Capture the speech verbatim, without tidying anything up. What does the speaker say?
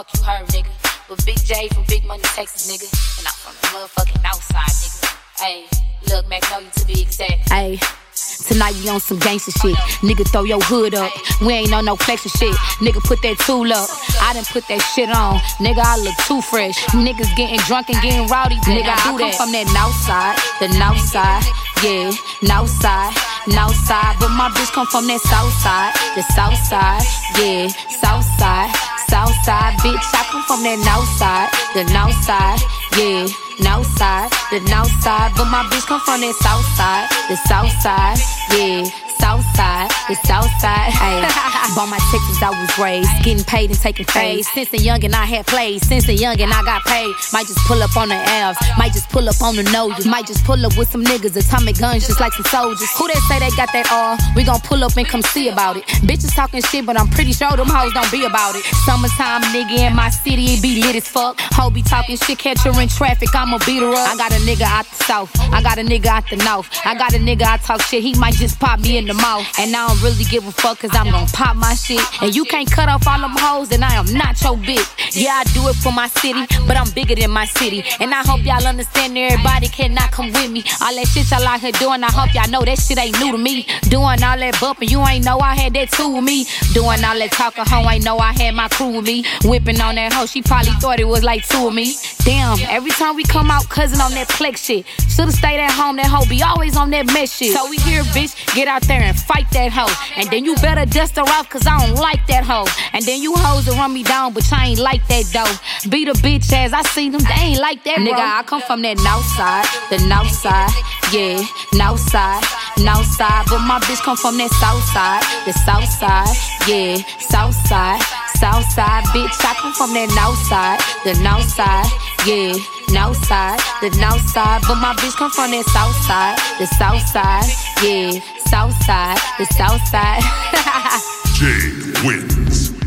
fuck you heard, nigga. But Big J from Big Money, Texas, nigga. And I'm from the motherfucking outside, nigga. Hey, look, Magnolia to be exact. Hey. Tonight we on some gangsta shit. Nigga, throw your hood up. We ain't on no flex shit. Nigga, put that tool up. I done put that shit on. Nigga, I look too fresh. Niggas getting drunk and getting rowdy. Nigga, I, I come that. from that north side, the north side. Yeah, north side, north side. But my bitch come from that south side, the south side. Yeah, south side, south side. Bitch, I come from that north side, the north side. Yeah, north side, the north side. But my bitch come from that south side, the south side. Yeah, south side, the south side. Ay, by my Texas I was raised, getting paid and taking phase. Since the youngin' I had played, since the youngin' I got paid. Might just pull up on the L's, might just pull up on the noses. Might just pull up with some niggas, atomic guns just like some soldiers. Who they say they got that all? We gon' pull up and come see about it. Bitches talking shit, but I'm pretty sure them hoes don't be about it. Summertime nigga in my city, it be lit as fuck. Ho be talking shit, catch her in traffic, I'ma beat her up. I got a nigga out the south, I got a nigga out the north. I got a nigga I talk shit, he might just pop me in the mouth. And I don't really give a fuck, cause I'm gon' pop my shit. And you can't cut off all them hoes, and I am not your bitch. Yeah, I do it for my city, but I'm bigger than my city. And I hope y'all understand everybody cannot come with me. All that shit y'all out here doing, I hope y'all know that shit ain't new to me. Doing all that bumping, you ain't know I had that too with me. Doing all that talking, hoe ain't know I had my crew with me. Whipping on that hoe, she probably thought it was like two of me. Damn, every time we come out, cousin on that plex shit. Should've stayed at home, that hoe be always on that mess shit. So we here, bitch, get out there and fight that hoe. And then you better dust her off, cause I don't like that hoe. And then you hoes will run me down, but I ain't like that though. Beat a bitch ass, I seen them, they ain't like that, nigga, bro. I come from that north side, the north side. Yeah, north side, north side. But my bitch come from that south side, the south side. Yeah, south side, south side. Bitch, I come from that north side, the north side. Yeah, north side, the north side. But my bitch come from that south side, the south side. Yeah, south side, the south side. Jay wins.